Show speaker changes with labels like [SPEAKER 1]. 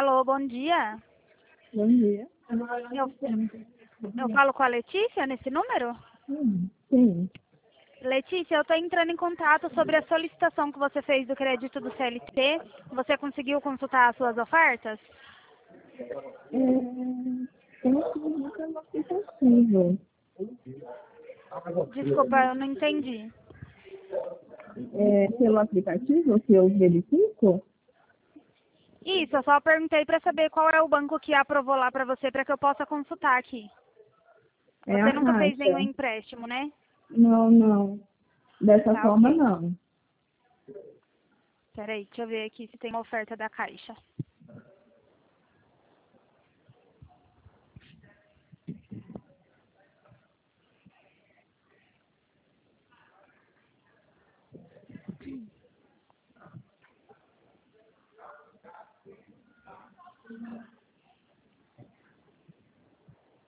[SPEAKER 1] Alô, bom dia.
[SPEAKER 2] Bom dia.
[SPEAKER 1] Eu falo com a Letícia nesse número?
[SPEAKER 2] Sim.
[SPEAKER 1] Letícia, eu estou entrando em contato sobre a solicitação que você fez do crédito do CLT. Você conseguiu consultar as suas ofertas?
[SPEAKER 2] Eu nunca no aplicativo.
[SPEAKER 1] Desculpa, eu não entendi.
[SPEAKER 2] Pelo aplicativo que eu verifico,
[SPEAKER 1] Isso, eu só perguntei para saber qual é o banco que aprovou lá para você, para que eu possa consultar aqui.
[SPEAKER 2] é
[SPEAKER 1] Você
[SPEAKER 2] a
[SPEAKER 1] nunca fez nenhum
[SPEAKER 2] Caixa.
[SPEAKER 1] empréstimo, né?
[SPEAKER 2] Não. Dessa
[SPEAKER 1] Tá,
[SPEAKER 2] forma,
[SPEAKER 1] ok.
[SPEAKER 2] não.
[SPEAKER 1] Peraí, deixa eu ver aqui se tem uma oferta da Caixa.